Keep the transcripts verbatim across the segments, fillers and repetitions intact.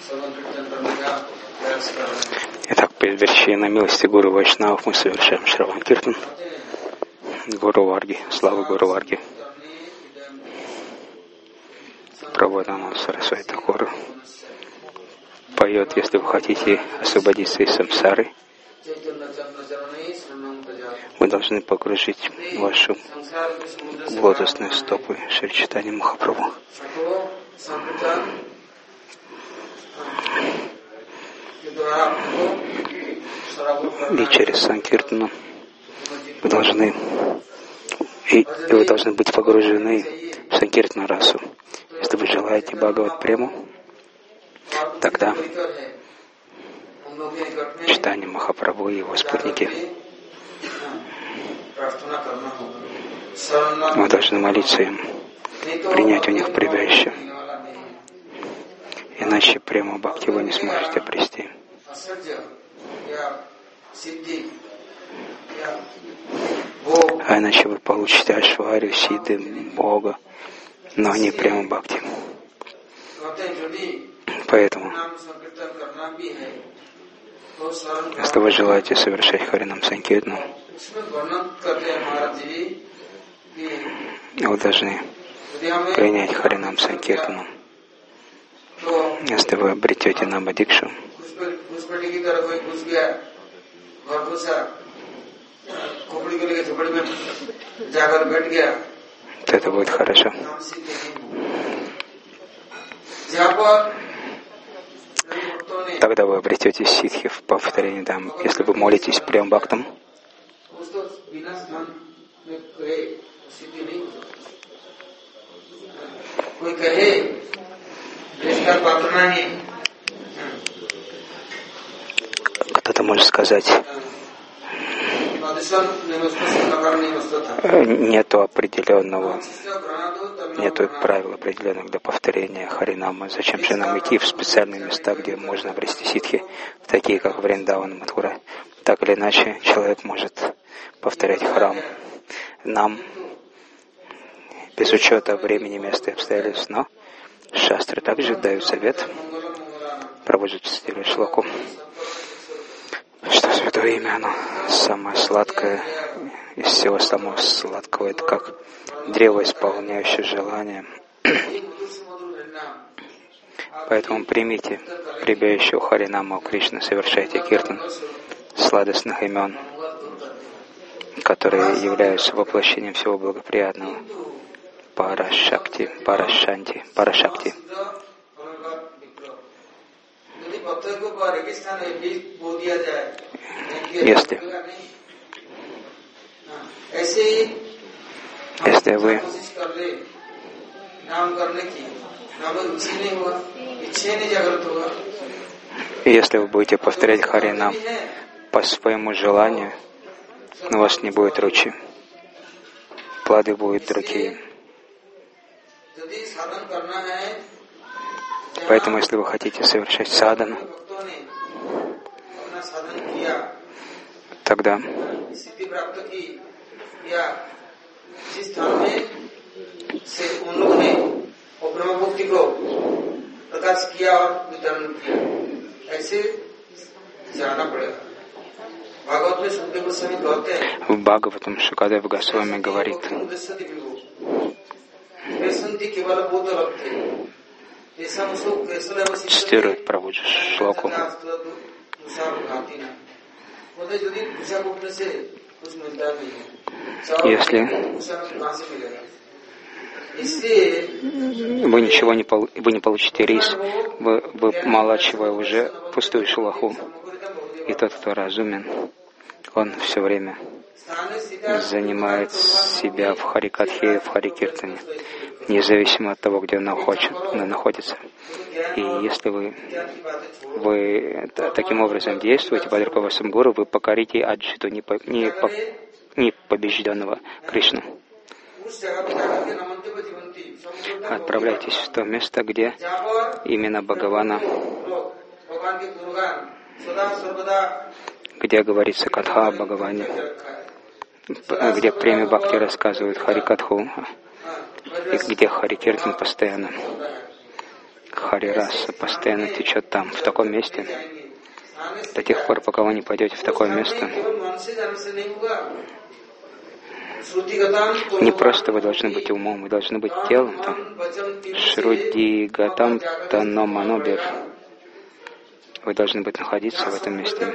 Итак, перед вершиной милости Гуру Вайшнавов мы совершаем Шраван Киртан. Гуру Варги, слава Гуру Варги. Прабхупада Сарасвати Такур поет: если вы хотите освободиться из самсары, вы должны погрузить вашу в лотосные стопы Шри Чайтанья Махапрабху. И через Санкиртану вы должны и, и вы должны быть погружены в Санкиртану расу. Если вы желаете Бхагават Прему, тогда Чайтанья Махапрабху и его спутники, вы должны молиться им, принять у них прибежище. Иначе прему бхакти вы не сможете обрести. А иначе вы получите Айшварию, Сидды, Бога, но не прему бхакти. Поэтому, если вы желаете совершать Харинам Санкиртану, вы должны принять Харинам Санкиртану. Если вы обретете Намадикшу, то это будет хорошо. Тогда вы обретете ситхи в повторении дам. Если вы молитесь прям бхактам, кто-то может сказать, нету определенного, нету правил определенных для повторения Харинама. Зачем же нам идти в специальные места, где можно обрести ситхи, такие как Вриндаван, Мадхура? Так или иначе, человек может повторять храм. Нам, без учета времени, места и обстоятельств, но шастры также дают совет, Прабхупада цитирует шлоку, что святое имя, оно самое сладкое из всего самого сладкого. Это как древо, исполняющее желание. Поэтому примите прибежище у Харинама, у Кришны, совершайте киртан сладостных имен, которые являются воплощением всего благоприятного. Парашакти, Парашанти, Парашакти. Если, если вы если вы будете повторять Харинам по своему желанию, у вас не будет ручи, плоды будут другие. Поэтому, если вы хотите совершать садану, тогда в Бхагаватам Шукадев Госвами говорит, цитирует Прабхупаду шлоку. Если вы ничего не, пол, вы не получите рис, вы, вымолачивая уже пустую шелуху. И тот, кто разумен, он все время занимает себя в Харикатхе, в Харикиртане, независимо от того, где он находится. И если вы, вы таким образом действуете, Бадрапава Самгуру, вы покорите Аджиту, непобежденного Кришну. Отправляйтесь в то место, где именно Бхагавана, где говорится Катха о Бхагаване, где преми Бхакти рассказывают Харикатху, и где Харикиртан постоянно. Хари-раса постоянно течет там, в таком месте. До тех пор, пока вы не пойдете в такое место, не просто вы должны быть умом, вы должны быть телом там. Шруди гатам тано манобир. Вы должны быть находиться в этом месте.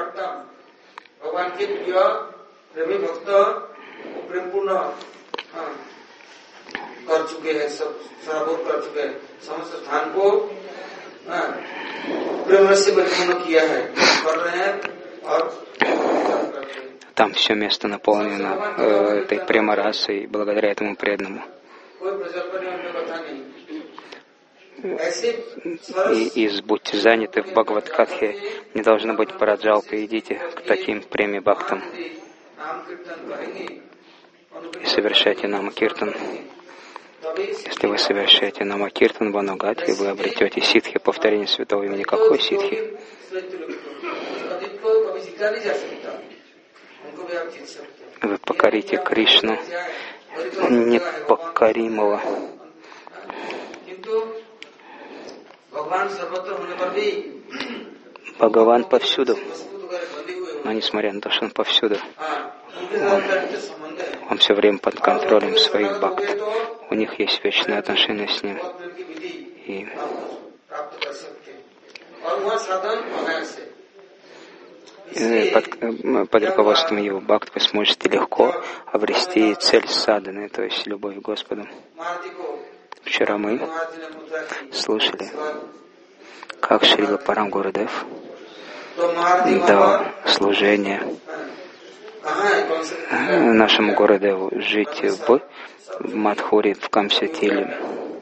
Там все место наполнено э, этой према-расой, благодаря этому преданному. И, и будьте заняты в Бхагават-катхе, не должно быть праджалпы, идите к таким преми-бхактам и совершайте намакиртан. Если вы совершаете намакиртан в Анугате, вы обретете ситхи, повторение святого имени. Какой ситхи? Вы покорите Кришну, непокоримого. Бхагаван повсюду, но несмотря на то, что он повсюду, он, он все время под контролем своих бхакт. У них есть вечные отношения с ним. И под, под руководством его бхакт вы сможете легко обрести цель садханы, то есть любовь к Господу. Вчера мы слушали, как Шрила Парам Гурудев дал служение нашему Гурудеву жить в Мадхуре, в Камсатиле.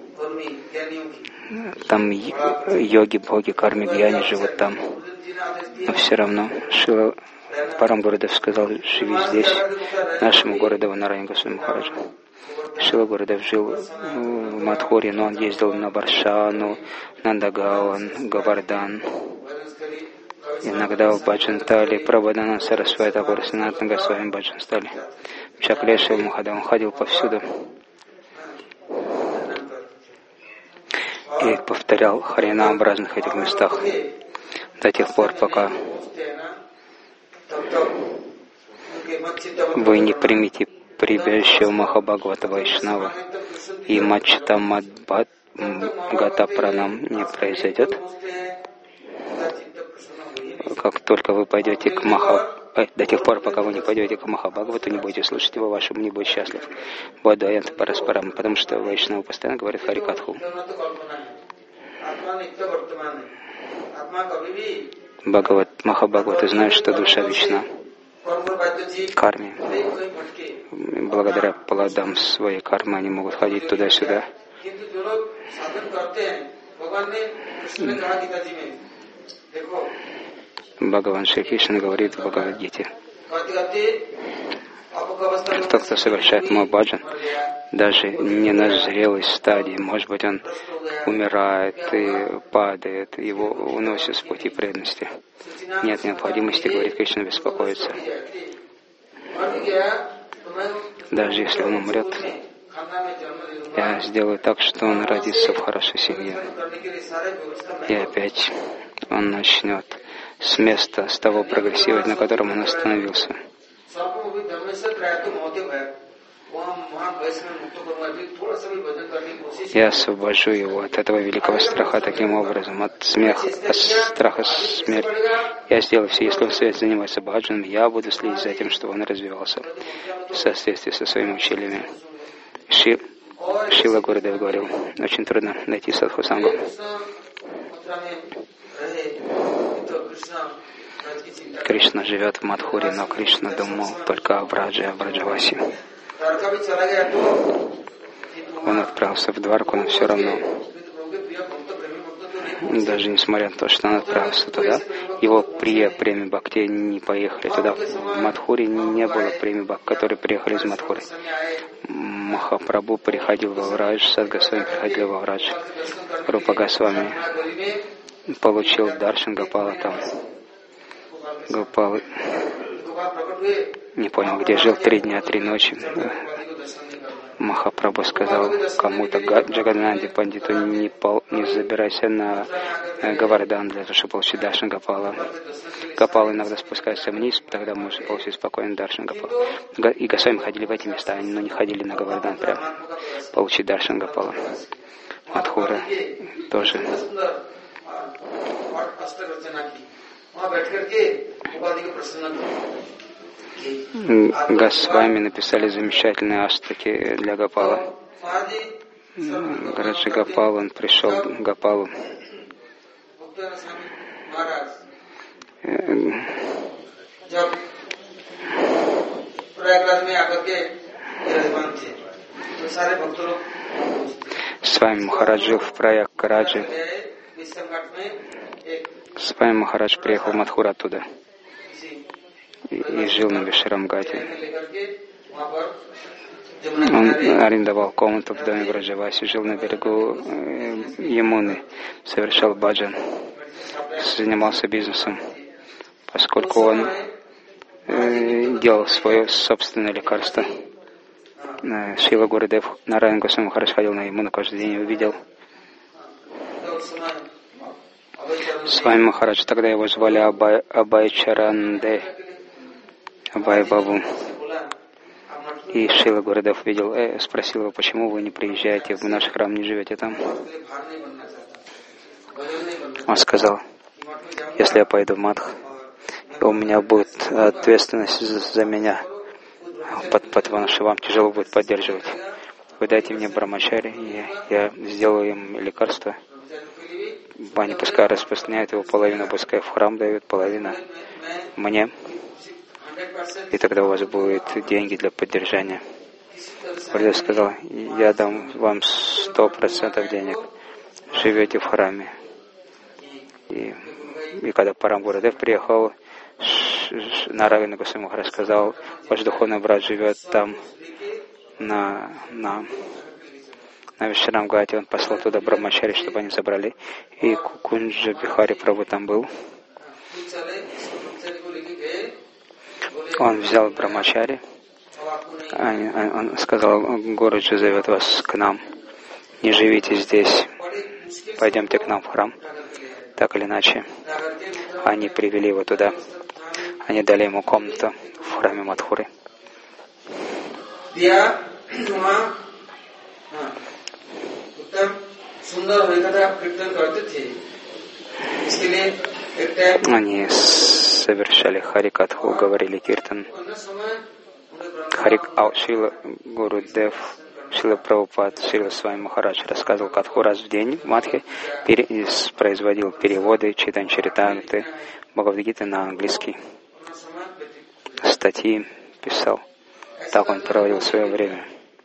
Там йоги, боги, карми, гьяни живут там. Но все равно Шрила Парам Гурудев сказал: живи здесь, нашему Гурудеву Нараяна Госвами Махараджу. Шрила Гурудев жил в Мадхуре, но он ездил на Баршану, Нандагаон, Гавардан. Иногда в Баджантале, Прабхадана Сарасвати Такур, Санатана Госвами Баджанстали. В Чаклеше, в Махада, он ходил повсюду и повторял Харинам в разных этих местах до тех пор, пока вы не примете прибежище у Махабхагавата Вайшнава и Мачта Мадбхат Гата Пранам не произойдет. Как только вы пойдете к Маха... До тех пор, пока вы не пойдете к Махабхагавату, не будете слушать его, ваш ум не будет счастлив. Бадуаянта Параспарам, потому что Вайшнава постоянно говорит Харикатху. Бхагават, Махабхагаваты знают, что душа вечна. Карме. Благодаря плодам своей кармы они могут ходить туда-сюда. Бхагаван Шри Кришна говорит в Бхагавад-гите: тот, кто совершает мой баджан, даже не на зрелой стадии, может быть, он умирает и падает, его уносят с пути преданности. Нет необходимости, говорит Кришна, беспокоиться. Даже если он умрет, я сделаю так, что он родится в хорошей семье. И опять он начнет с места, с того прогрессировать, на котором он остановился. Я освобожу его от этого великого страха таким образом, от смеха, от страха смерти. Я сделаю все, если он стоит заниматься баджаном, я буду следить за тем, чтобы он развивался в соответствии со своими учениями. Ши, Шрила Гурудев говорил: очень трудно найти садху-сангу. Кришна живет в Мадхуре, но Кришна думал только о Браджа, о Браджаваси. Он отправился в Дварку, но все равно, даже несмотря на то, что он отправился туда, его прия преми бхакти не поехали туда. В Мадхуре не было преми бхакти, которые приехали из Мадхуры. Махапрабху приходил во Врадж, Садгосвами приходил во Врадж. Рупа Госвами получил даршан Гопала там. Гопал не понял, где жил три дня, три ночи. Махапрабху сказал кому-то, Джаганнатхи Пандиту, не, пол, не забирайся на Говардан для того, чтобы получить даршан Гопала. Гопал иногда спускается вниз, тогда можно получить спокойно даршан Гопала. И Госвами ходили в эти места, но не ходили на Говардан прям получить даршан Гопала. Мадхура тоже. Госвами написали замечательные аштаки для Гопала. Граджи Гопал, он пришел к Гопалу. С вами Махарадж жил в Праяг-Раджи. С вами Махарадж приехал в Мадхуру оттуда и, и жил на Вишарамгате. Он арендовал комнату в доме Браджаваси, жил на берегу э, Ямуны, совершал баджан, занимался бизнесом, поскольку он э, делал свое собственное лекарство. Э, Шрила Гурудев Нараян Госвами Махарадж ходил на Ямуну каждый день и увидел. С вами Махарадж, тогда его звали Абай, Абай Чаранде, Абай Бабу. И Шрила Гурудев видел, э, спросил его, почему вы не приезжаете в наш храм, не живете там. Он сказал, если я пойду в Мадх, у меня будет ответственность за, за меня, потому что вам тяжело будет поддерживать. Вы дайте мне брамачари, и я сделаю им лекарство. Они пускай распространяют его, половину пускай в храм дают, половину мне. И тогда у вас будут деньги для поддержания. Гурудев сказал, я дам вам сто процентов денег. Живете в храме. И, и когда Парам Гурудев приехал, Нараян Госвами Махарадж сказал, ваш духовный брат живет там, на, на, на Вишарамгате. Он послал туда брамачари, чтобы они забрали. И Кунджа Бихари Прабху там был. Он взял брамачари, он сказал, Гуруджи зовет вас к нам, не живите здесь, пойдемте к нам в храм. Так или иначе, они привели его туда, они дали ему комнату в храме Мадхуры. Они совершали харикатху, говорили киртан. Харик, а Шрила Гурудев, Шрила Прабхупад, Шрила Свами Махарадж рассказывал катху раз в день в Мадхе, пере, производил переводы Чайтанья Чаритамриты, Бхагавад-гиты на английский, статьи писал. Так он проводил свое время.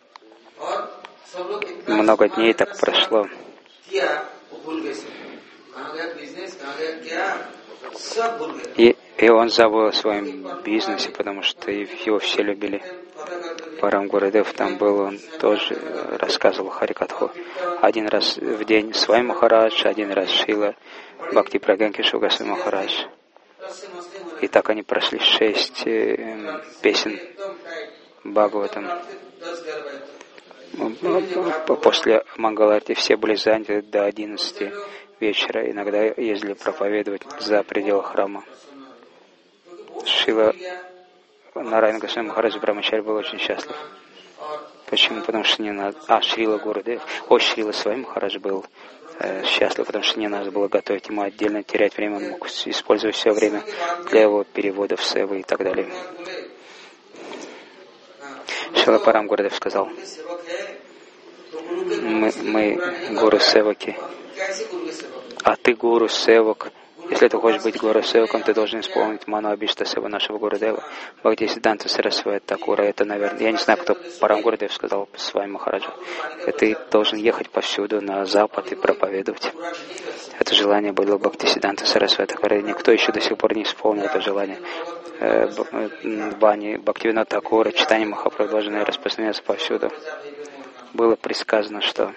Много дней так прошло. И, и он забыл о своем бизнесе, потому что его все любили. Парам Гурудев там был, он тоже рассказывал харикатху. Один раз в день Свами Махарадж, один раз Шрила Бхакти Прагья Кешава Госвами Махарадж. И так они прошли шесть э, песен Бхагаватам. После Мангаларти все были заняты до одиннадцати вечера. Иногда ездили проповедовать за пределы храма. Шрила Нараян Госвами Махарадж Брамачари был очень счастлив. Почему? Потому что не надо... А, Шрила Гурудев. О, Шрила Свами Махарадж был э, счастлив, потому что не надо было готовить ему отдельно, терять время. Он мог использовать все время для его переводов, севы и так далее. Шрила Парам Гурудев сказал, мы, мы гуру севаки, а ты гуру севак. Если ты хочешь быть гуру севаком, ты должен исполнить ману абишта сева нашего Гурудева. Бхактисиддханта Сарасвати Такура, это, наверное, я не знаю, кто Парам Гурудев сказал Свами Махараджу. Ты должен ехать повсюду на запад и проповедовать. Это желание было Бхактисиддханта Сарасвати Такура. Никто еще до сих пор не исполнил это желание. Бани Бхактивинода Такура, читание Махапрабху должны распространяться повсюду. Было предсказано, что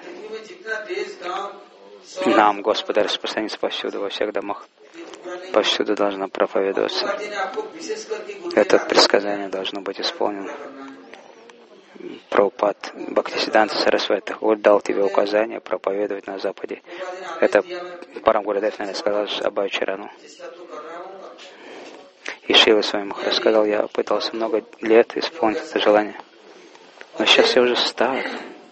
нам, Господа, распространится повсюду, во всех домах. Повсюду должно проповедоваться. Это предсказание должно быть исполнено. Прабхупад Бхактисиданта Сарасвати Такур дал тебе указание проповедовать на Западе. Это Парам Гурудев, наверное, сказал Абхаю Чарану. И Шрила с вами рассказал, я пытался много лет исполнить это желание. Но сейчас я уже стар.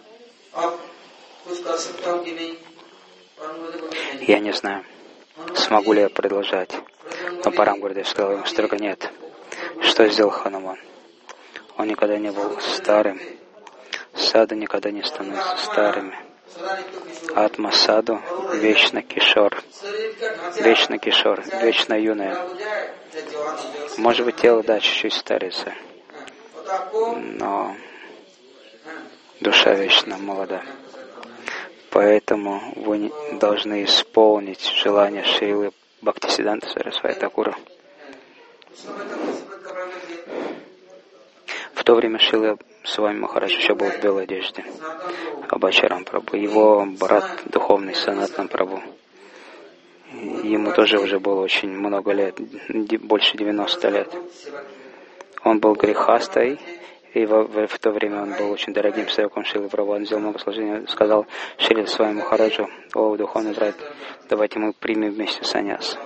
Я не знаю, смогу ли я продолжать. Но Парам Гурудев сказал ему строго нет. Что сделал Хануман? Он никогда не был старым. Саду никогда не становятся старыми. Атма саду вечно кишор. Вечно кишор, вечно юная. Может быть, тело, да, чуть-чуть старится, но душа вечно молода. Поэтому вы должны исполнить желание Шрилы Бхактисиданта Сарасвати Такура. В то время Шрила с вами Махарадж еще был в белой одежде. Абачарам Прабху. Его брат духовный Санатан Прабху. Ему тоже уже было очень много лет, больше девяноста лет. Он был грехастой, и в, в, в то время он был очень дорогим севаком Шрилы Прабху. Он сделал много служений, сказал Шриле с вами Махараджу: о, духовный брат, давайте мы примем вместе саньяс.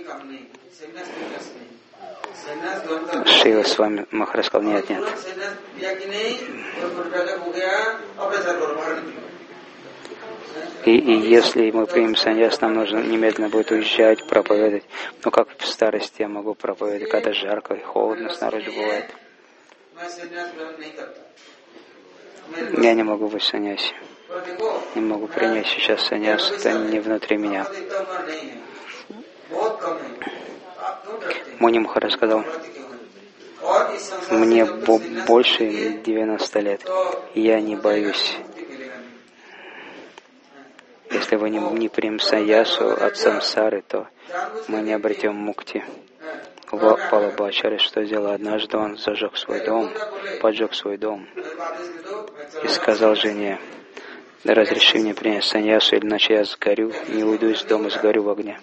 Шрила с вами Махарадж сказал: нет, нет. И, и если мы примем саньяс, нам нужно немедленно будет уезжать, проповедовать. Но как в старости я могу проповедовать, когда жарко и холодно снаружи бывает? Я не могу быть саньяси. Не могу принять сейчас саньяс, это не внутри меня. Муни Махарадж сказал: мне больше девяноста лет, я не боюсь. Если вы не, не примем саньясу от самсары, то мы не обретем мукти. Палабачари что сделал? Однажды он зажег свой дом, поджег свой дом и сказал жене: разреши мне принять саньясу, иначе я сгорю, не уйду из дома, сгорю в огне.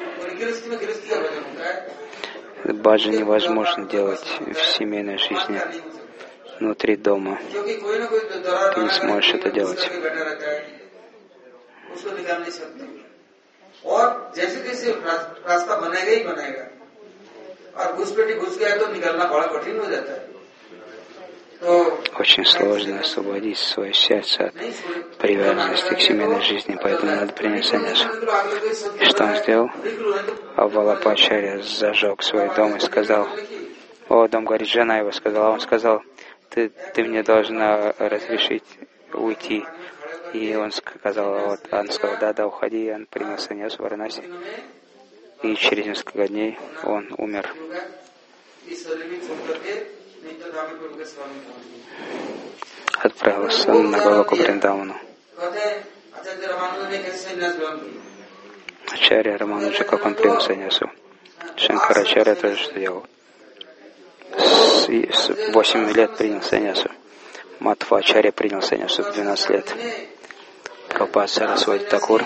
Баджа невозможно делать в семейной жизни, внутри дома. Ты не сможешь это делать. Очень сложно освободить свое сердце от привязанности к семейной жизни, поэтому надо принять саньясу. И что он сделал? Авалапачарья зажег свой дом и сказал: о, дом горит, жена его сказала. Он сказал: ты, ты мне должна разрешить уйти. И он сказал, вот, он сказал: да, да, уходи. И он принял саньясу в Варанаси. И через несколько дней он умер. Отправился на Галоку Вриндавану. Ачарья Рамануджа, как он принял саньясу. Шанкарачарья тоже что делал. С, с восемь лет принял саньясу. Матхвачарья принял саньясу в двенадцать лет. Прабхупад Сарасвати Такур.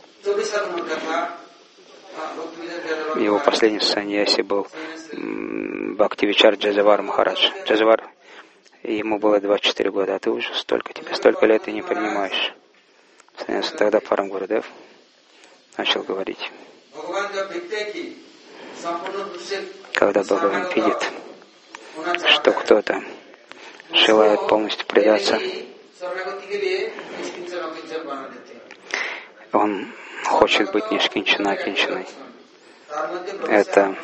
Его последний саньяси был Бхактивичар Джазавар Махарадж. Джазавар, ему было двадцать четыре года, а ты уже столько, тебе столько лет и не принимаешь саньясу. Тогда Парам Гурудев начал говорить. Когда Бхагаван видит, что кто-то желает полностью предаться, он хочет быть не шкинчана, а кинчаной. Это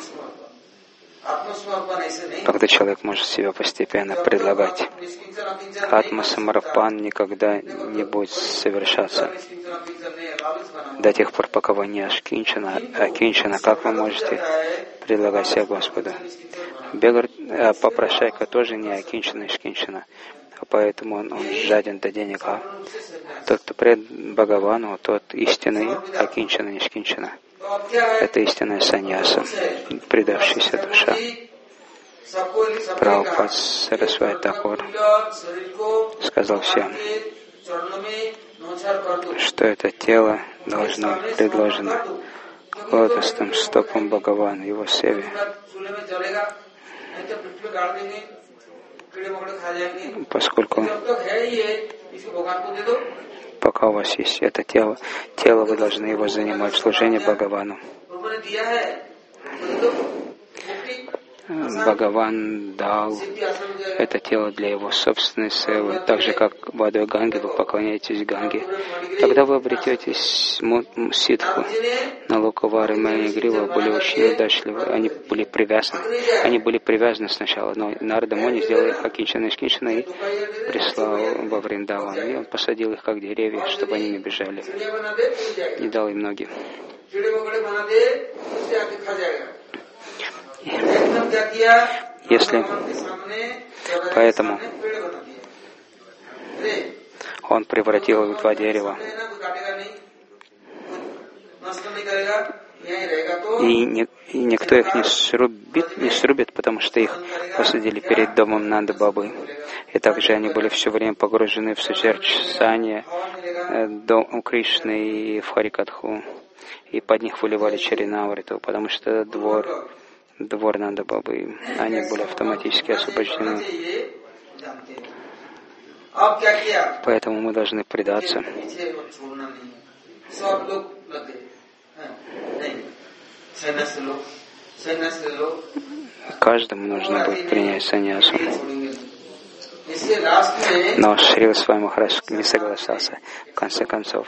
когда человек может себя постепенно предлагать. Атма Самарапан никогда не будет совершаться до тех пор, пока вы не ашкинчана, а кинчана. Как вы можете предлагать себя Господу? Бегар, а попрошайка тоже не акинчана и шкинчана, поэтому он, он жаден до денег. А тот, кто пред Бхагавану, тот истинный акинчана, не шкинчана. Это истинная саньяса, предавшаяся душа. Прабхупад Сарасвати Такур сказал всем, что это тело должно быть предложено лотосным стопам Бхагавана, его севе. поскольку пока у вас есть это тело, тело вы должны его занимать в служении Бхагавану. Бхагаван дал это тело для его собственной севы, так же как водой Ганги вы поклоняетесь Ганге. Тогда вы обретете ситху. Налокавар и Манигрива были очень удачливы, они были привязаны. Они были привязаны сначала, но Нарада Муни сделал их Акинчана и Шкинчана и прислал во Вриндаван. И он посадил их как деревья, чтобы они не бежали. И дал им ноги. Если поэтому он превратил их в два дерева, и, не, и никто их не срубит, не срубит, потому что их посадили перед домом Нанды Бабы. И также они были все время погружены в созерцание дом Кришны и в Харикатху, и под них выливали Чаринамриту, потому что двор двор Нанды Бабы, они были автоматически освобождены. Поэтому мы должны предаться. Каждому нужно будет принять саньясу. Но Шрила Свами Махарадж не соглашался. В конце концов,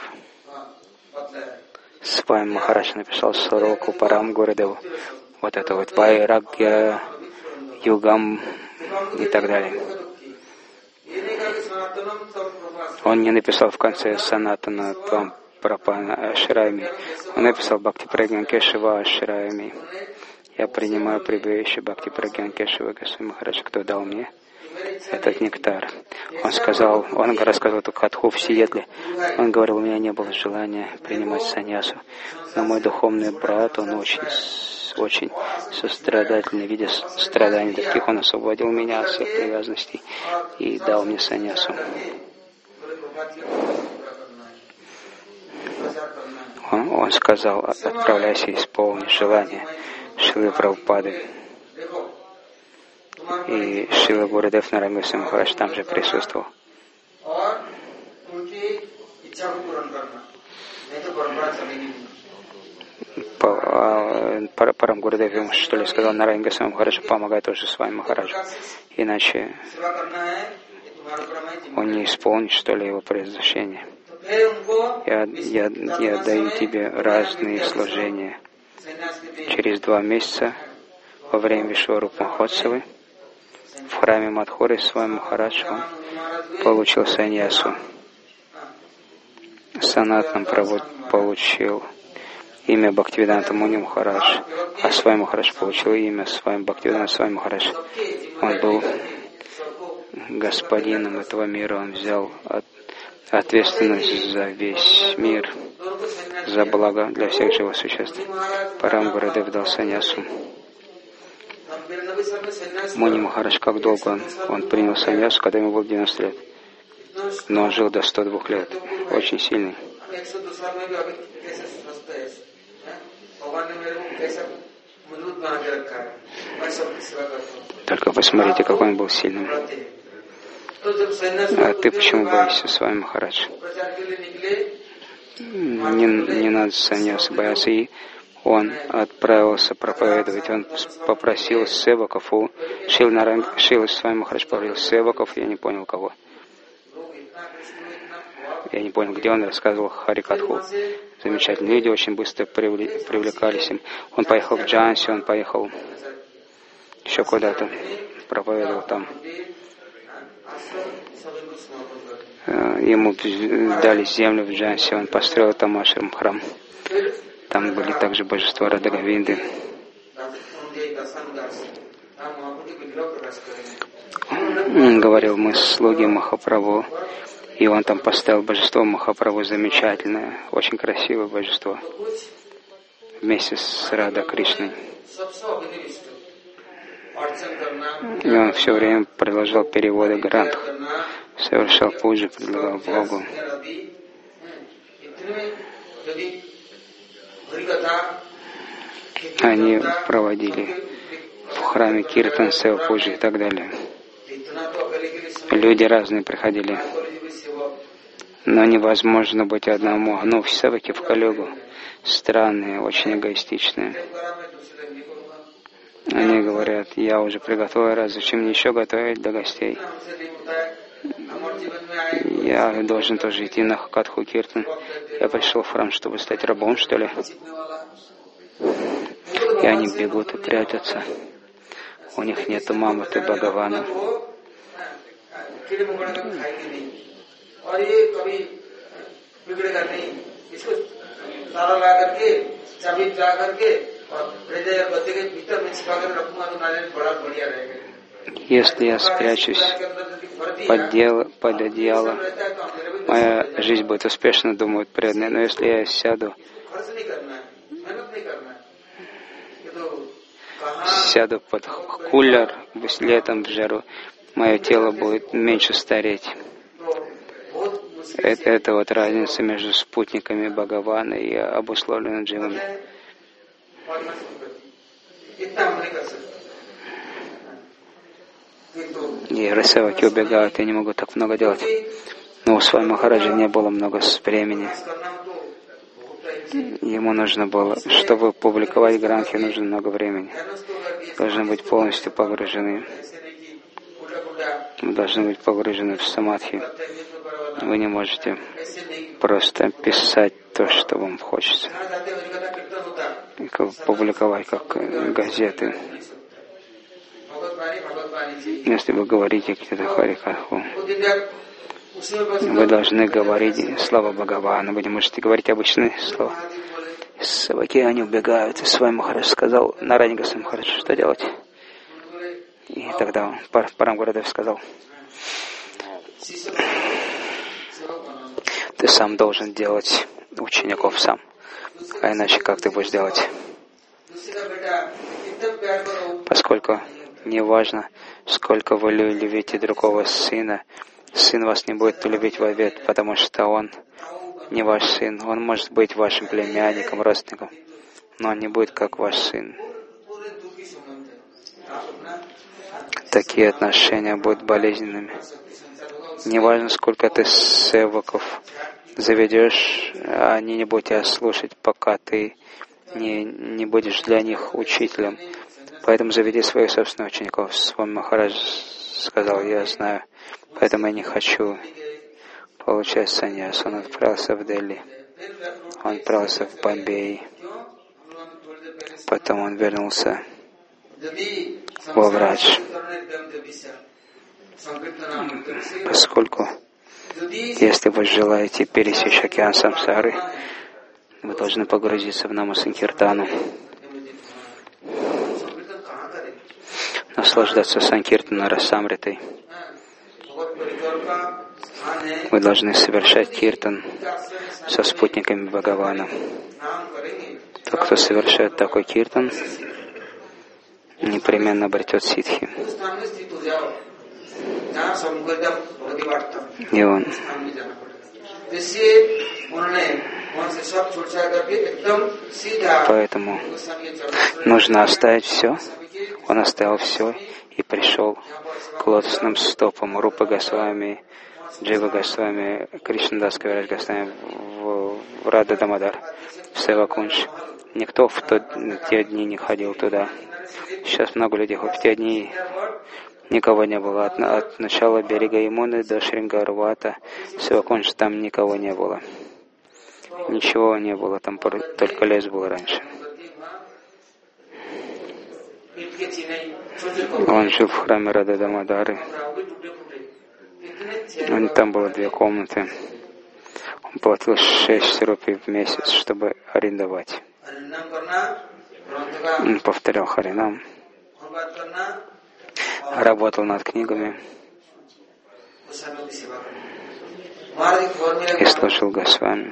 Свами Махарадж написал Сороку Парам Гурудеву. Вот это вот Вайрагья, Югам и так далее. Он не написал в конце Санатана Твам Прапана Ашрами. Он написал Бхакти Прагьян Кешава Ашрами. Я принимаю прибежище Бхакти Прагьян Кешава Госвами Махараджа, кто дал мне этот нектар. Он сказал, он рассказывал эту катху в Сиэтле. Он говорил, у меня не было желания принимать саньясу, но мой духовный брат, он очень очень сострадательный, видя страдания других, он освободил меня от всех привязанностей и дал мне саньясу. Он, он сказал, отправляйся и исполни желание Шрилы Прабхупады. И Шрила Гурудев Нарайан Госвами Махарадж там же присутствовал. Парам Гурудев ему что ли сказал, Нарайан Госвами Махараджу, помогай тоже с вами Махараджу. Иначе он не исполнит что ли его предназначение. Я, я, я даю тебе разные служения. Через два месяца во время Вишварупа Махотсавы в храме Мадхуры Свами Махарадж получил саньясу. Санатнам Прабhu получил имя Бхактивиданта Муни Махарадж, а Свами Махарадж получил имя Свами Бхактивиданта Свами Махарадж. Он был господином этого мира, он взял от, ответственность за весь мир, за благо для всех живых существ. Парам Гурудев дал саньясу. Муни Махарадж, как долго он, он принял саньясу, когда ему было девяносто лет. Но он жил до ста двух лет. Очень сильный. Только посмотрите, какой он был сильным. А ты почему боишься, Свами Махарадж? Не, не надо саньясы бояться. И он отправился проповедовать. Он попросил севаков у Шрилы Свами Махарадж попросил севаков, я не понял кого. Я не понял, где он рассказывал Харикатху. Замечательные люди очень быстро привлекались им. Он поехал в Джанси, он поехал еще куда-то, проповедовал там. Ему дали землю в Джанси, он построил там ашрам, храм. Там были также божества Радхагавинды. Он говорил, мы слуги Махапрабху. И он там поставил божество Махапрабху, замечательное, очень красивое божество, вместе с Рада Кришной. И он все время продолжал переводы грантх, совершал пуджи, предлагал Богу. Они проводили в храме Киртан, Сева, пуджи и так далее. Люди разные приходили, но невозможно быть одному. Ну, в севаке в Калюгу странные, очень эгоистичные. Они говорят: я уже приготовил раз, зачем мне еще готовить для гостей? Я должен тоже идти на Катху Киртан. Я пришел в храм, чтобы стать рабом, что ли? И они бегут и прячутся. У них нету Маматы Бхагавана. Если я спрячусь под, дело, под одеяло, моя жизнь будет успешна, думают преданные. Но если я сяду, сяду под кулер летом в жару, мое тело будет меньше стареть. Это, это вот разница между спутниками Бхагавана и обусловленными дживами. И расеваки убегают, я не могу так много делать. Но у Свами Махараджа не было много времени. Ему нужно было, чтобы публиковать гранхи, нужно много времени. Должны быть полностью погружены. Вы должны быть погружены в самадхи. Вы не можете просто писать то, что вам хочется. И как публиковать, как газеты. Если вы говорите где-то Харикатху, вы должны говорить слава Бхагавана. Вы не можете говорить обычные слова. Саваки, они убегают. И Свами Махарадж сказал Нараяне Госвами Махараджу, что делать? И тогда он, Парам Гурудев сказал: ты сам должен делать учеников сам. А иначе как ты будешь делать? Поскольку не важно, сколько вы любите другого сына, сын вас не будет любить в ответ, потому что он не ваш сын. Он может быть вашим племянником, родственником, но он не будет как ваш сын. Такие отношения будут болезненными. Неважно, сколько ты севаков заведешь, они не будут тебя слушать, пока ты не, не будешь для них учителем. Поэтому заведи своих собственных учеников. Свами Махарадж сказал: я знаю, поэтому я не хочу получать саньяс. Он отправился в Дели, он отправился в Бомбей, потом он вернулся во Врадж. Поскольку, если вы желаете пересечь океан самсары, вы должны погрузиться в Нама Санкиртану, наслаждаться Санкиртаной Расамритой. Вы должны совершать киртан со спутниками Бхагавана. Тот, кто совершает такой киртан, непременно обретет ситхи. И он поэтому нужно оставить все. Он оставил все и пришел к лотосным стопам Рупы Госвами, Джива Госвами, Кришнадас Кавирадж Госвами в, в Рада Дамодар, в Севакунж. Никто в, тот, в те дни не ходил туда. Сейчас много людей ходят. В те дни никого не было. От, от начала берега Ямуны до Шрингарвата, Севакунж, там никого не было. Ничего не было, там только лес был раньше. Он жил в храме Рада Дамодары. Там было две комнаты. Он платил шесть рупий в месяц, чтобы арендовать. Он повторял Харинам, работал над книгами и служил Госвами.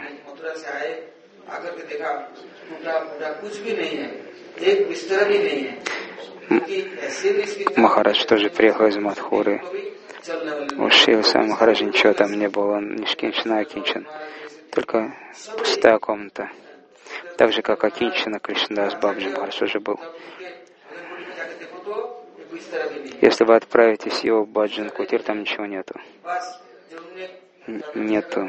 Махарадж тоже приехал из Мадхуры. У Шрилы Свами Махараджа ничего там не было, ни Шкинчана, Акинчан. Только пустая комната. Так же, как Акинчана, Кришнадас Бабаджи Махарадж уже был. Если вы отправитесь его в Баджан Кутир, там ничего нету. Нету.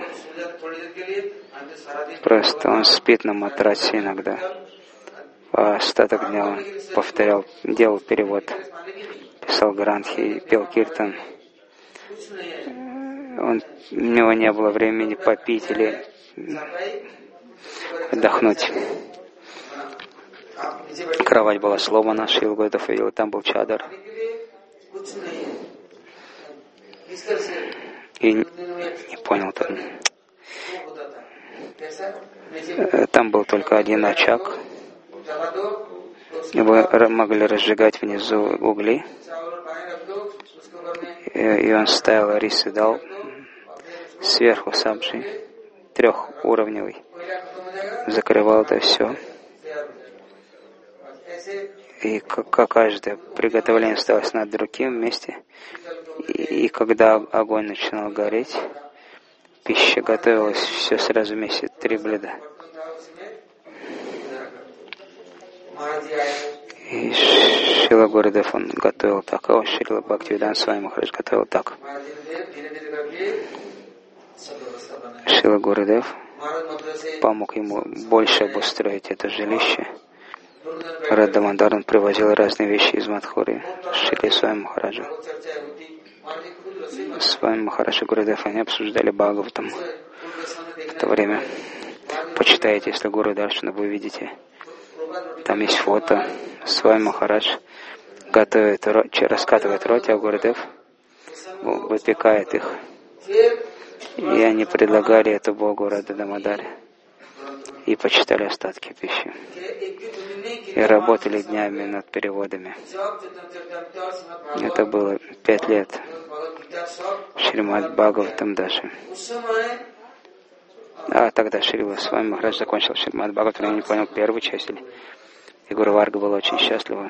Просто он спит на матрасе иногда. А остаток дня он повторял, делал перевод, писал грантхи, пел киртан. Он, у него не было времени попить или отдохнуть. Кровать была сломана, Шрила Гурудев видел, там был чадар. И не понял там. Там был только один очаг. Вы могли разжигать внизу угли. И он ставил рис и дал сверху сабжи, трехуровневый. Закрывал это все. И как каждое приготовление ставилось над другим вместе. И, и когда огонь начинал гореть, пища готовилась все сразу вместе, три блюда. И Шрила Гурудев он готовил так, а Шрила Бхактивиданта Свами Махарадж готовил так. Шрила Гурудев помог ему больше обустроить это жилище. Радамадар он привозил разные вещи из Мадхуры, Шрила Свами Махараджа. С вами Махарадж и Гурудев, они обсуждали Бхагаватам в то время. Почитайте, если Гуру Даршана вы увидите. Там есть фото. С вами Махарадж готовит, раскатывает роти, а Гурудев выпекает их. И они предлагали это Богу Радамадаре. И почитали остатки пищи. И работали днями над переводами. Это было пять лет. Шримад Бхагаватам даже. А тогда Шрила Свами Махарадж закончил Шримад Бхагаватам, я не понял первую часть. И Гуру Варга была очень счастлива.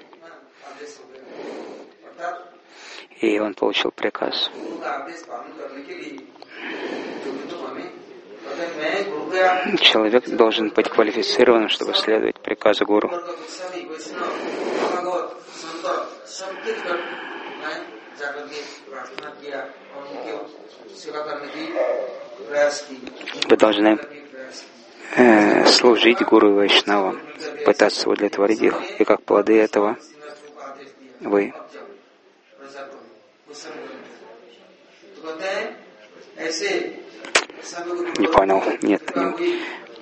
И он получил приказ. Человек должен быть квалифицированным, чтобы следовать приказу Гуру. Вы должны э, служить Гуру и Вайшнавам, пытаться удовлетворить их, и как плоды этого вы не понял. Нет. Не...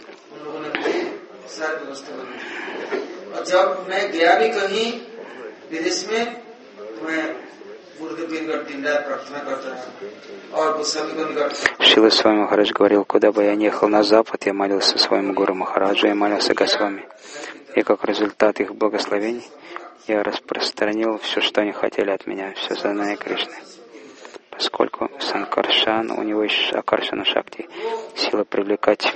Шрила Свами Махарадж говорил, куда бы я ни ехал на запад, я молился своему Гуру Махараджу, я молился Госвами. И как результат их благословений, я распространил все, что они хотели от меня, все сознание Кришны. Поскольку Санкаршан, у него есть Акаршана Шакти, сила привлекать.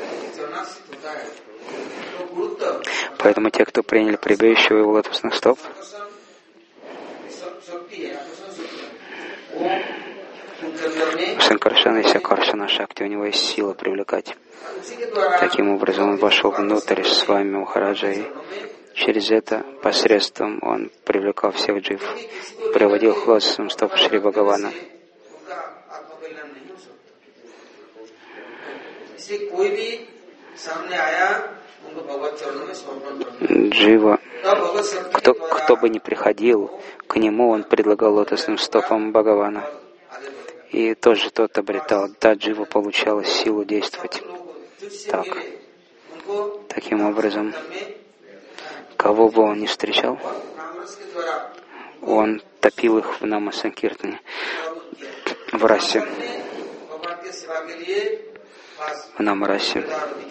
Поэтому те, кто приняли прибежище у его лотосных стоп, у Санкаршана есть Акаршана Шакти, у него есть сила привлекать. Таким образом, он вошел внутрь с вами Махараджа, и через это посредством он привлекал всех джив, приводил к лотосным стопам Шри Бхагавана. Джива, кто, кто бы ни приходил к нему, он предлагал лотосным стопам Бхагавана. И тоже тот обретал, та джива получала силу действовать. Так. Таким образом, кого бы он ни встречал, он топил их в Намасанкиртане, в расе, в Намарасе.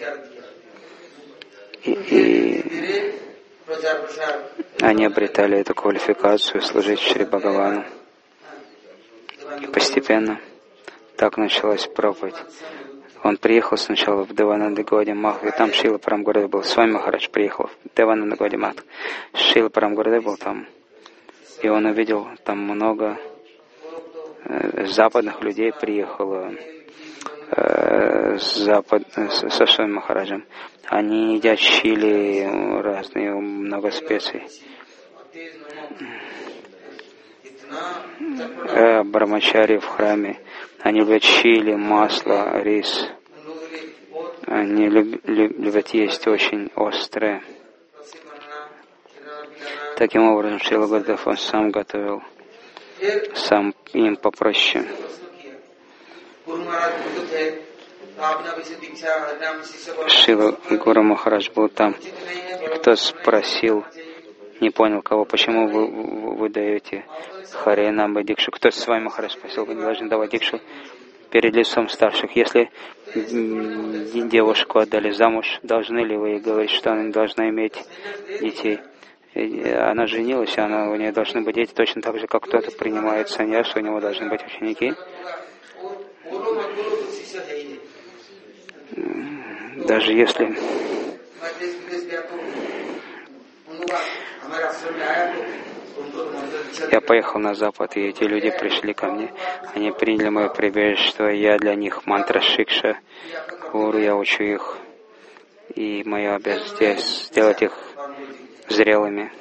И, и они обретали эту квалификацию служить Шри Бхагавану. И постепенно так началась проповедь. Он приехал сначала в Девананда Гаудия Мах, и там Шрила Парам Гурудев был. Свами Махарадж приехал в Девананда Гаудия Мах. Шрила Парам Гурудев был там. И он увидел, там много э, западных людей приехало э, с запад, с, со Свами Махараджем. Они едят чили, разные, много специй. э, брамачари в храме. Они любят чили, масло, рис. Они люб, люб, любят есть очень острое. Таким образом, Шрила Гурдев, он сам готовил, сам им попроще. Шрила Гуру Махарадж был там. Кто спросил, не понял кого, почему вы, вы, вы даете Харинамбе дикшу? Кто с вами, Махарадж, спросил, вы не должны давать дикшу перед лицом старших. Если девушку отдали замуж, должны ли вы говорить, что она не должна иметь детей? Она женилась, она, у нее должны быть дети, точно так же, как кто-то принимает саньяс, у него должны быть ученики. Даже если я поехал на Запад, и эти люди пришли ко мне, они приняли мое прибежище, я для них мантра Шикша, Гуру, я учу их, и моя обязанность сделать их зрелыми.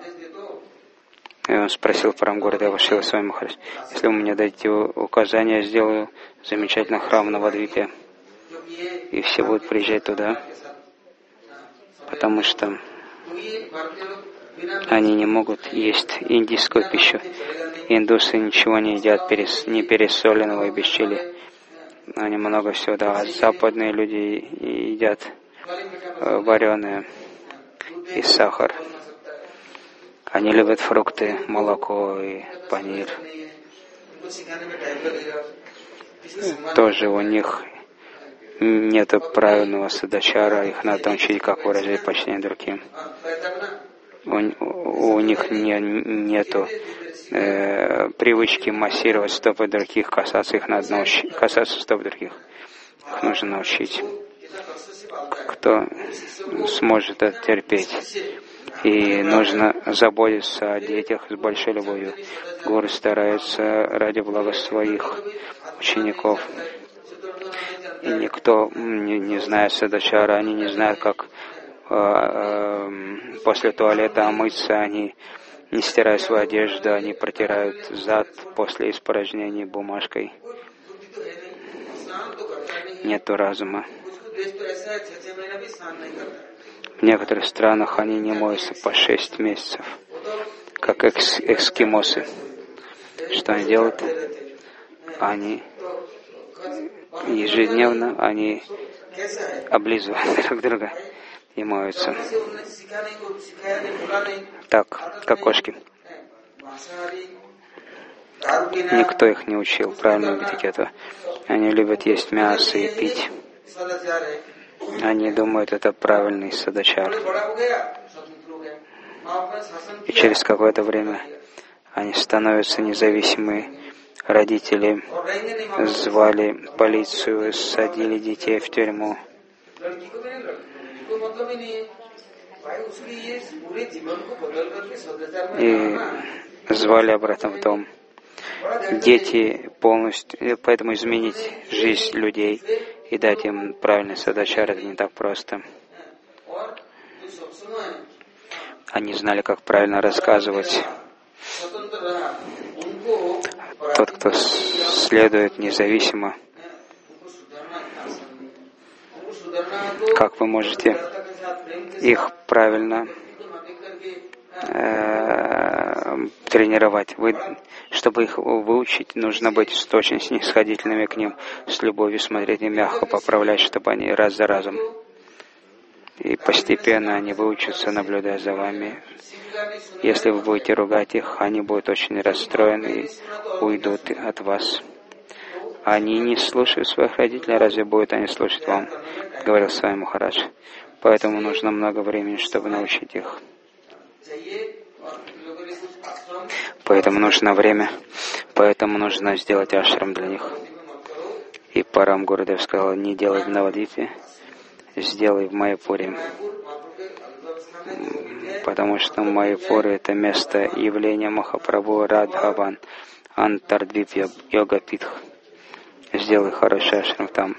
И он спросил Парам Гурудева Шрила Свами Махарадж, если вы мне дадите указания, я сделаю замечательный храм на Вадвипе, и все будут приезжать туда, потому что они не могут есть индийскую пищу. Индусы ничего не едят перес, не пересоленного и без чили. Они много всего, да. А западные люди едят э, вареное и сахар. Они любят фрукты, молоко и панир. Тоже у них нет правильного садачара, их надо учить, как выразить почтение другим. У, у них не, нету э, привычки массировать стопы других, касаться их надо научить, касаться стоп других. Их нужно научить. Кто сможет это терпеть? И нужно заботиться о детях с большой любовью. Гуру старается ради блага своих учеников. И никто не, не знает садачара, они не знают, как э, э, после туалета омыться, они не стирают свою одежду, они протирают зад после испражнений бумажкой. Нету разума. В некоторых странах они не моются по шесть месяцев, как экс эскимосы. Что они делают? Они ежедневно они облизывают друг друга и моются. Так, как кошки. Никто их не учил правильному этикету. Они любят есть мясо и пить. Они думают, это правильный садачар. И через какое-то время они становятся независимы. Родители звали полицию, садили детей в тюрьму. И звали обратно в дом. Дети полностью, поэтому изменить жизнь людей и дать им правильный садачар, это не так просто. Они знали, как правильно рассказывать. Тот, кто следует независимо, как вы можете их правильно э, тренировать? Вы, чтобы их выучить, нужно быть очень снисходительными к ним, с любовью смотреть и мягко поправлять, чтобы они раз за разом. И постепенно они выучатся, наблюдая за вами. Если вы будете ругать их, они будут очень расстроены и уйдут от вас. Они не слушают своих родителей, разве будут они слушать вам? Говорил Свами Махарадж. Поэтому нужно много времени, чтобы научить их. Поэтому нужно время, поэтому нужно сделать ашрам для них. И Парам Гурудев сказал, не делай в Навадвипе, сделай в Майяпуре. Потому что Майяпур — это место явления Махапрабху Радхаван, Антардвип Йогапитх. Сделай хороший ашрам там.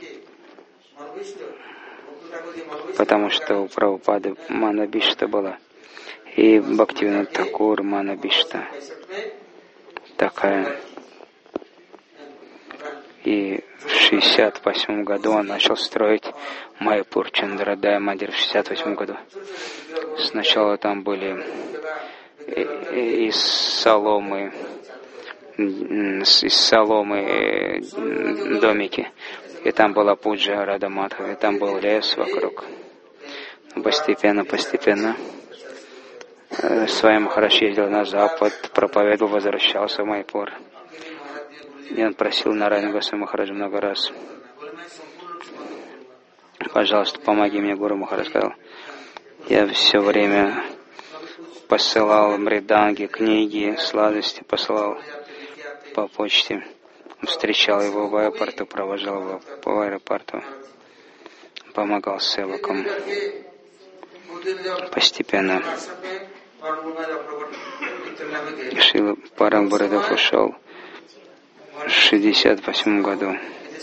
Потому что у Прабхупады Манабишта была. И Бхактивинода Тхакур Манабишта. такая. И в шестьдесят восьмом году он начал строить Майяпур Чандрадая Мандир в шестьдесят восьмом году. Сначала там были из соломы, из соломы домики, и там была пуджа Рада Мадхава, и там был лес вокруг. Постепенно, постепенно Свами Махарадж ездил на запад, проповедовал, возвращался в Майяпур. И он просил Нараяна Госвами Махараджа много раз: пожалуйста, помоги мне. Гуру Махарадж сказал: я все время посылал мриданги, книги, сладости, посылал по почте. Встречал его в аэропорту, провожал его по аэропорту, помогал севакам. Постепенно Шрила Парам Гурудев ушел в шестьдесят восьмом году.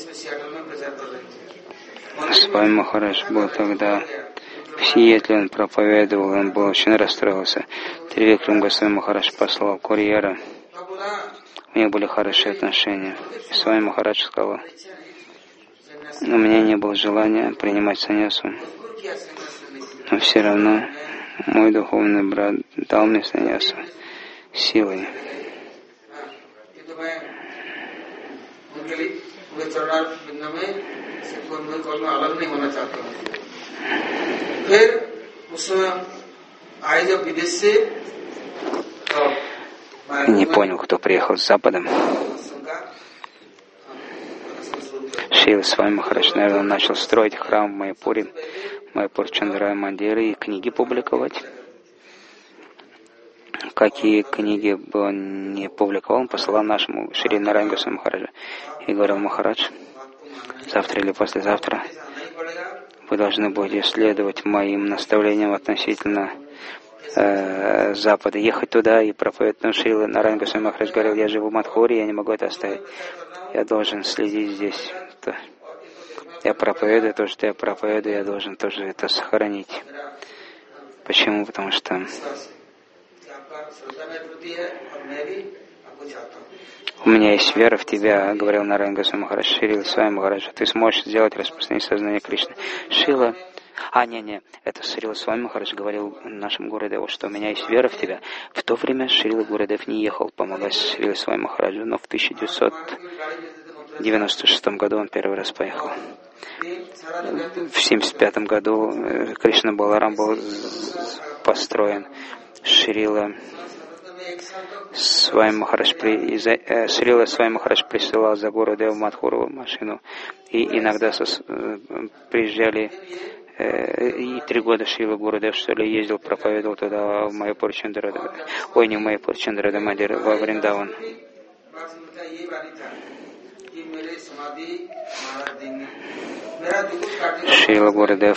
Свами Махарадж был тогда в Сиэтле, он проповедовал, он был очень расстроился. Тривикрам Госвами Махарадж послал курьера. У них были хорошие отношения. И Свами Махарадж сказал: у меня не было желания принимать саньясу, но все равно мой духовный брат дал мне саньясу силой. Не понял, кто приехал с Запада. Шрила Свами Махарадж, наверное, начал строить храм в Майяпуре, Майяпур Чандрая Мандиры, и книги публиковать. Какие книги бы он не публиковал, он посылал нашему Шри Нараяна Госвами Махараджу и говорил: Махарадж, завтра или послезавтра вы должны будете следовать моим наставлениям относительно э, Запада, ехать туда и проповедовать. Но Шрила Нараяна Госвами Махарадж говорил: я живу в Мадхуре, я не могу это оставить, я должен следить здесь. Я проповедую то, что я проповедую, я должен тоже это сохранить. Почему? Потому что у меня есть вера в тебя, говорил Нараяна Госвами Махарадж Шрила Свами Махараджу. Ты сможешь сделать распространение сознания Кришны. Шрила, а не, не, это Шрила Свами Махарадж говорил нашему Гурудеву, что у меня есть вера в тебя. В то время Шрила Гурудев не ехал помогать Шрила Свами Махараджу, но в тысяча девятьсот девяносто шестом году он первый раз поехал. В семьдесят пятом году Кришна Баларам был построен. Шрила Свами Махарадж при, э, Шрила Свами Махарадж присылал за Гурудева Мадхуру машину, и иногда сос, э, приезжали, э, и три года Шрила Гурудев, что ли, ездил, проповедовал туда в Майяпур Чандрада, ой, не в Майяпур Чандрада Мандир, во Вриндаван. Шрила Гурудев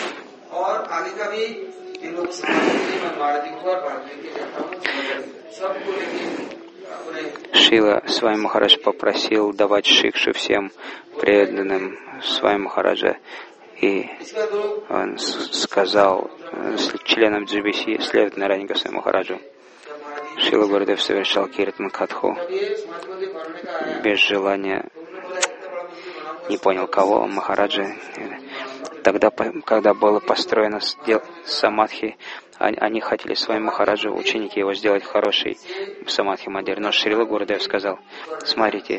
Шрила Свами Махарадж попросил давать шикшу всем преданным Свами Махараджа, и он сказал членам джи би си следовать Нараяне Госвами Махараджу. Шрила Гурудев совершал киртан катху без желания, не понял кого, Махараджа. Тогда, когда было построено самадхи, они хотели Свами Махараджу, ученики его, сделать хороший самадхи мандир. Но Шрила Гурудев сказал: смотрите,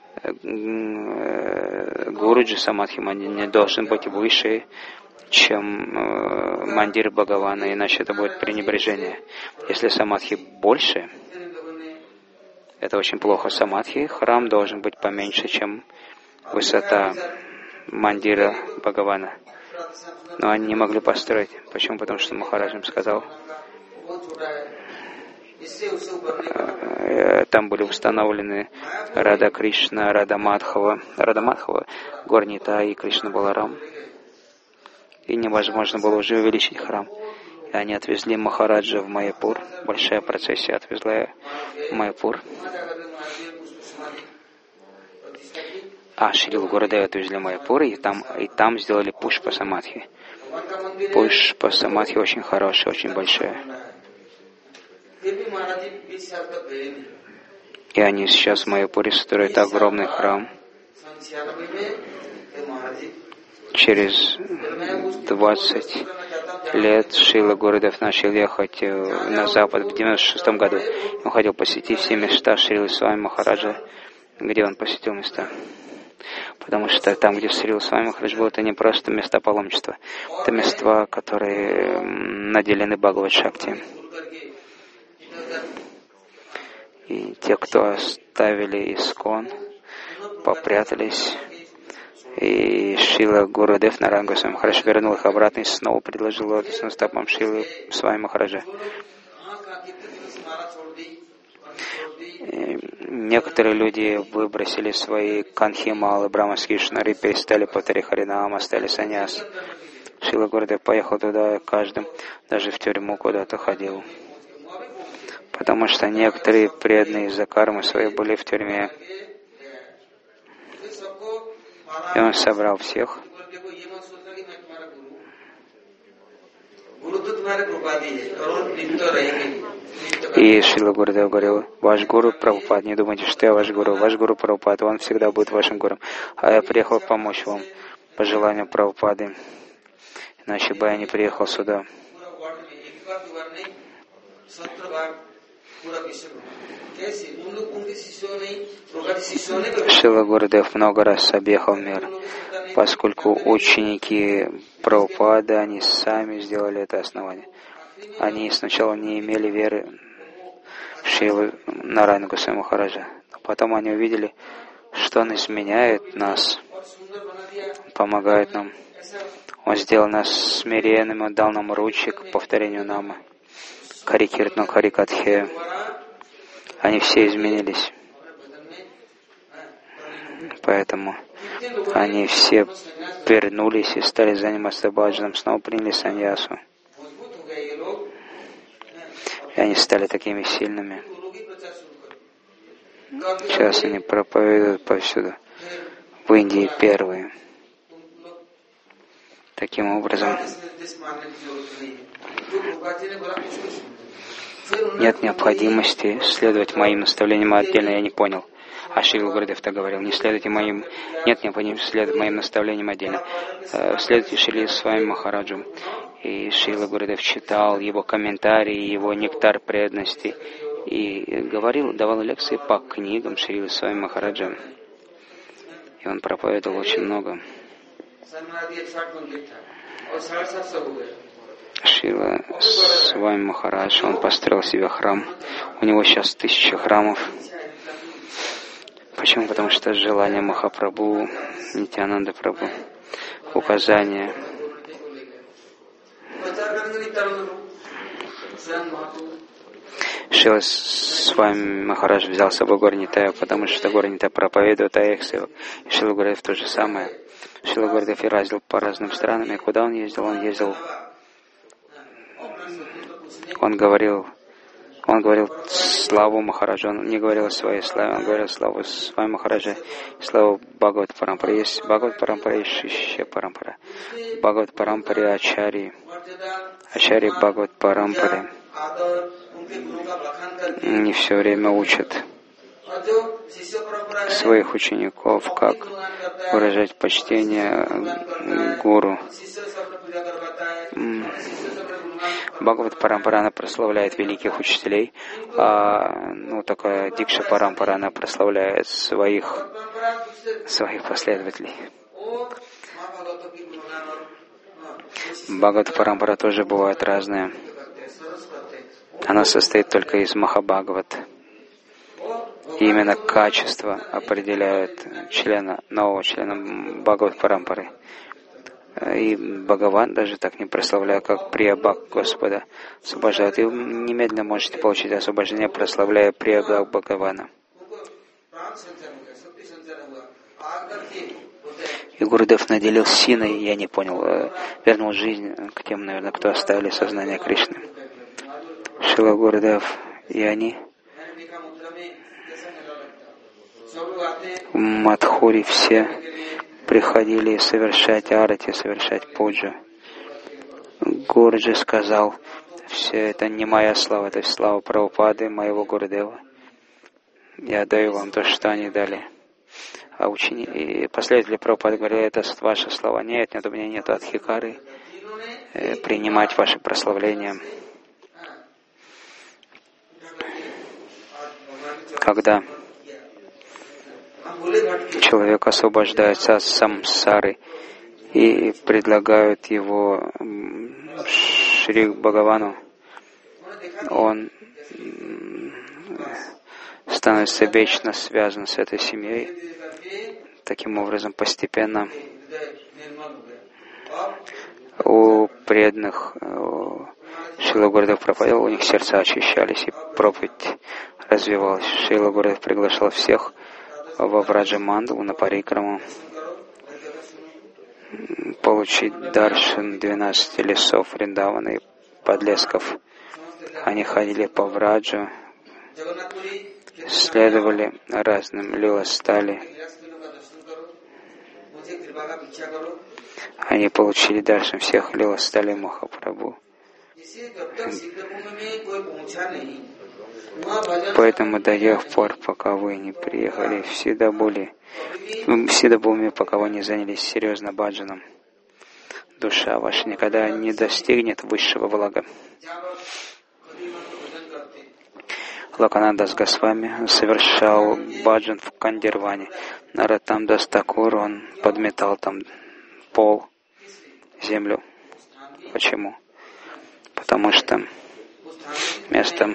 Гуруджи самадхи мандир не должен быть выше, чем мандир Бхагавана, иначе это будет пренебрежение. Если самадхи больше, это очень плохо. Самадхи, храм должен быть поменьше, чем высота мандира Бхагавана. Но они не могли построить. Почему? Потому что Махарадж им сказал, там были установлены Рада Кришна, Рада Мадхава, Рада Мадхава, Горнита и Кришна Баларам. И невозможно было уже увеличить храм. И они отвезли Махараджа в Майяпур. Большая процессия отвезла в Майяпур. А Шрилу Гурудева отвезли в Майяпур, и там, и там сделали Пушпа Самадхи. Пушпа Самадхи очень хорошая, очень большая. И они сейчас в Майяпуре строят огромный храм. Через двадцать лет Шрила Гурудев начал ехать на запад в девяносто шестом году. Он хотел посетить все места Шрилы Свами Махараджа, где он посетил места. Потому что там, где Шрила Свами Махарадж был, это не просто места паломничества. Это места, которые наделены Бхагавад-шакти. И те, кто оставили Искон, попрятались. И Шрила Гурудев Нараян Госвами Махарадж вернул их обратно и снова предложил лотосным стопам Шрилы Свами Махараджа. И некоторые люди выбросили свои канхималы, браманские шнуры, перестали повторять Харинам, стали саньяс. Шрила Гурудев поехал туда, каждым, даже в тюрьму куда-то ходил. Потому что некоторые преданные из-за кармы своей были в тюрьме. И он собрал всех. И Шрила Гурудев говорил: ваш гуру Прабхупад, не думайте, что я ваш гуру. Ваш гуру Прабхупад, он всегда будет вашим гуру. А я приехал помочь вам по желанию Прабхупады. Иначе бы я не приехал сюда. Шрила Гурудев много раз объехал мир, поскольку ученики Прабхупады, они сами сделали это основание. Они сначала не имели веры в Шрилу Нараяна Госвами Махараджа, но потом они увидели, что он изменяет нас, помогает нам. Он сделал нас смиренными, он дал нам ручи к повторению намы. Хари Киртан, Хари Катхе. Они все изменились. Поэтому они все вернулись и стали заниматься баджаном, снова приняли саньясу. И они стали такими сильными. Сейчас они проповедуют повсюду. В Индии первые. Таким образом, нет необходимости следовать моим наставлениям отдельно, я не понял. А Шрила Гурудев так говорил: не следуйте моим, нет необходимости следовать моим наставлениям отдельно. Следуйте Шриле Свами Махараджу. И Шрила Гурудев читал его комментарии, его нектар преданности и говорил, давал лекции по книгам Шрилы Свами Махараджа. И он проповедовал очень много. Шрила Свами Махарадж, он построил себе храм. У него сейчас тысяча храмов. Почему? Потому что желание Махапрабху, Нитьянанда Прабху, указание. Шрила Свами Махарадж взял с собой Гаур Нитая, потому что Гаур Нитай проповедует, а их сил. И Шрила Гурудев то же самое. Шрила Гурудев и ездил по разным странам, и куда он ездил? Он ездил, он говорил, он говорил славу Махараджа, он не говорил о своей славе, он говорил славу Свами Махараджа, славу Бхагават Парампара. Есть Бхагават Парампара, есть Шишья Парампара. Бхагават Парампаре Ачари, Ачари Бхагават Парампаре. Они все время учат своих учеников, как выражать почтение гуру. Бхагават Парампара, она прославляет великих учителей, а ну, такая Дикша Парампара, она прославляет своих, своих последователей. Бхагават Парампара тоже бывает разная. Она состоит только из Махабхагават. И именно качество определяет члена, нового члена Бхагават Парампары. И Бхагаван даже так не прославляя, как Прия-Бхак Господа освобождает. И вы немедленно можете получить освобождение, прославляя Прия-Бхак Бхагавана. И Гурудев наделил синой, я не понял, вернул жизнь к тем, наверное, кто оставили сознание Кришны. Шрила Гурудев и они в Мадхури все приходили совершать арати, совершать пуджу. Гуруджи сказал: все это не моя слава, это слава Прабхупады, моего Гурудева. Я даю вам то, что они дали. А учени... и последователи Прабхупады говорили, это ваши слова. Нет, нет, у меня нет адхикары э, принимать ваши прославления. Когда человек освобождается от самсары и предлагают его Шри Бхагавану, он становится вечно связан с этой семьей. Таким образом, постепенно у преданных Шрила Гурудев Прабхупада, у них сердца очищались, и проповедь развивалась. Шрила Гурудев приглашал всех во Враджа-мандалу на парикраму, получить даршан двенадцати лесов Вриндавана и подлесков. Они ходили по Враджу, следовали разным лиластали. Они получили даршан всех лиласталей Махапрабху. Поэтому до тех пор, пока вы не приехали в Сидабули, в Сидабуме, пока вы не занялись серьезно баджаном, душа ваша никогда не достигнет высшего блага. Локанандас Госвами совершал баджан в Кандирване. Нароттам Дас Такур, он подметал там пол, землю. Почему? Потому что место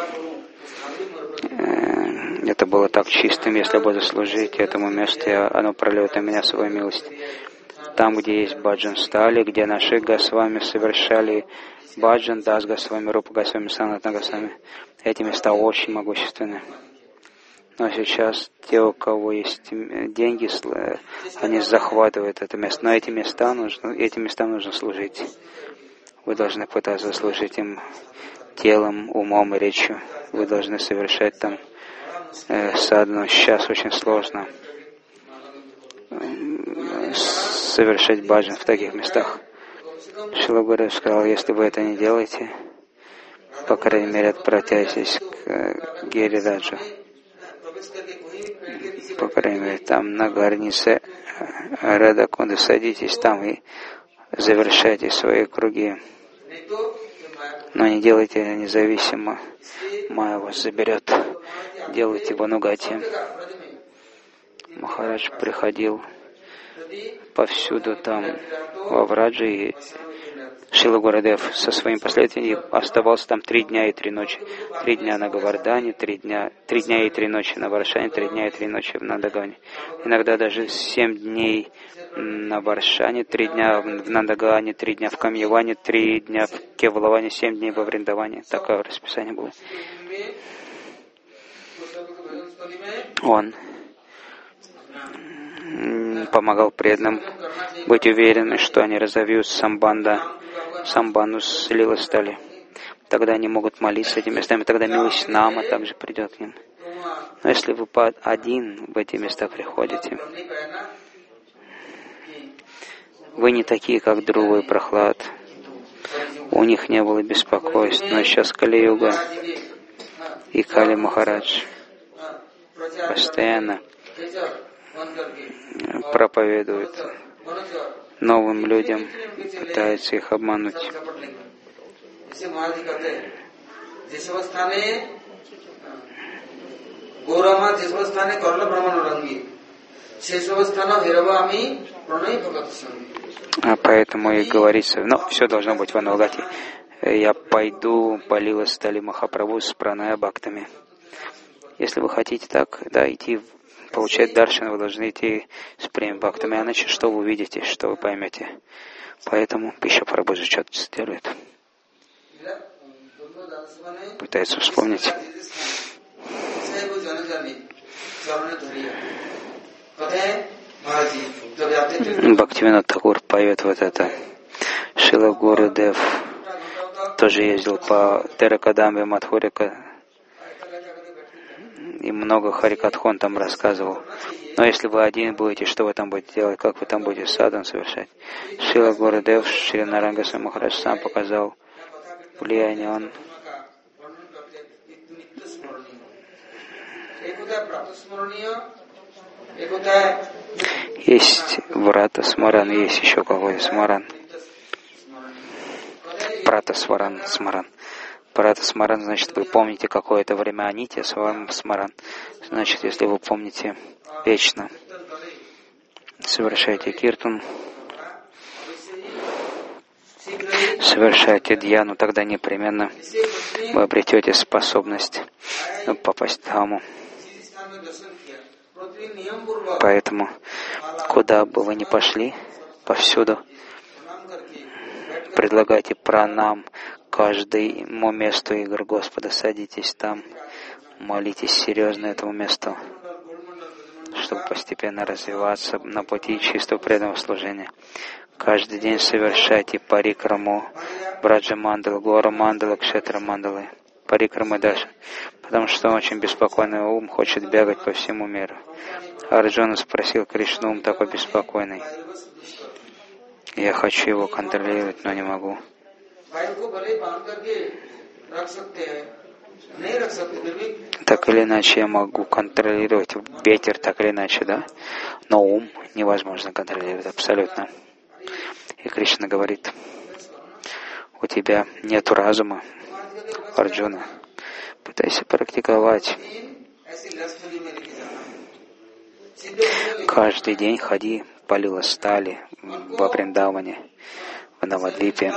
э, это было так чистым, если я буду служить этому месту, и оно прольет на меня свою милость. Там, где есть баджан стали, где наши Госвами совершали баджан, Дас Госвами, Рупа Госвами, Санатана Госвами, эти места очень могущественны. Но сейчас те, у кого есть деньги, они захватывают это место. Но эти места нужно, этим местам нужно служить. Вы должны пытаться служить им телом, умом и речью. Вы должны совершать там э, садхану. Сейчас очень сложно э, совершать баджан в таких местах. Шрила Гурудев сказал, если вы это не делаете, по крайней мере, отправьтесь к э, Гирираджу. По крайней мере, там на границе Радакунды садитесь там и завершайте свои круги. Но не делайте это независимо. Майя вас заберет. Делайте ванугати. Махарадж приходил повсюду там во Враджи, и Шрила Гурудев со своим последователем оставался там три дня и три ночи. Три дня на Говардхане, три дня, три дня и три ночи на Варшане, три дня и три ночи в Нандагаване. Иногда даже семь дней на Варшане, три дня в Нандагаване, три дня в Камьяване, три дня в Кевалаване, семь дней во Вриндаване. Такое расписание было. Он помогал преданным быть уверенными, что они разовьют самбанда, самбанду с лиластали. Тогда они могут молиться этими местами, тогда милость Нама также придет к ним. Но если вы один в эти места приходите, вы не такие, как Друва и Прохлад. У них не было беспокойств, но сейчас Кали-юга и Кали Махарадж постоянно проповедует новым людям, пытается их обмануть. А поэтому и говорится, ну, все должно быть в Анугате. Я пойду по лиластали Махапрабху с праная бхактами. Если вы хотите так, да, идти получать даршан, вы должны идти с прем бхактами, иначе что вы увидите, что вы поймете. Поэтому пища Прабхуджи что-то делает. Пытается вспомнить. Бхактивинод Такур поет вот это. Шрила Гурудев тоже ездил по Теракадамбе, Мадхурика, и много Харикатхон там рассказывал. Но если вы один будете, что вы там будете делать, как вы там будете садан совершать? Шрила Гурудев, Шри Нараян Госвами Махарадж сам показал влияние. Он Есть врата смаран, есть еще какой-то смаран. Прата сваран, смаран. Прата смаран, значит, вы помните какое-то время анити, сваран смаран. Значит, если вы помните вечно, совершайте киртан, совершайте дьяну, тогда непременно вы обретете способность попасть в Дхаму. Поэтому, куда бы вы ни пошли, повсюду предлагайте пранам каждому месту игр Господа, садитесь там, молитесь серьезно этому месту, чтобы постепенно развиваться на пути чистого преданного служения. Каждый день совершайте парикраму, браджа мандала, гора мандала, кшетра мандалы, парикрамы даже, потому что очень беспокойный ум хочет бегать по всему миру. Арджуна спросил Кришну: ум такой беспокойный, я хочу его контролировать, но не могу. Так или иначе я могу контролировать ветер, так или иначе, да? Но ум невозможно контролировать абсолютно. И Кришна говорит: у тебя нет разума, Арджуна, пытайся практиковать. Каждый день ходи по Лила-стали, во Вриндаване, в Навадвипе.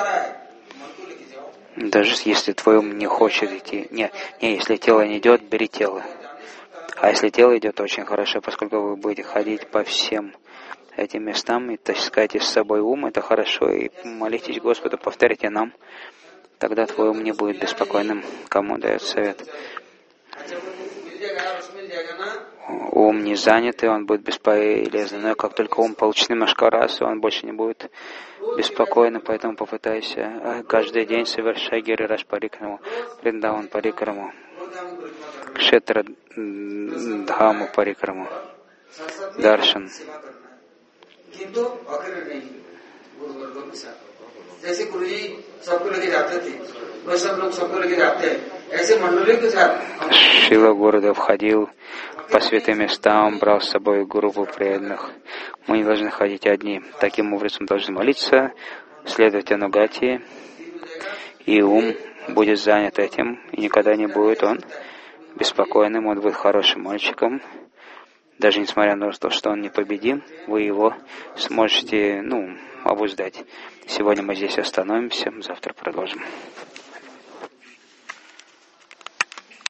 Даже если твой ум не хочет идти. Не, не, если тело не идет, бери тело. А если тело идет, очень хорошо, поскольку вы будете ходить по всем этим местам и таскайте с собой ум, это хорошо, и молитесь Господу, повторите нам, тогда твой ум не будет беспокойным. Кому дает совет? Ум не занятый, он будет бесполезным. Но как только ум получит немножко раз, он больше не будет беспокойным, поэтому попытайся каждый день совершай гирираш парикраму, Вриндаван парикраму, Кшетра Дхаму парикраму, Даршан. Шила Гурудев ходил по святым местам, брал с собой группу преданных. Мы не должны ходить одни. Таким образом должны молиться, следовать анугати, и ум будет занят этим, и никогда не будет он беспокойным, он будет хорошим мальчиком. Даже несмотря на то, что он непобедим, вы его сможете, ну, обуздать. Сегодня мы здесь остановимся, завтра продолжим.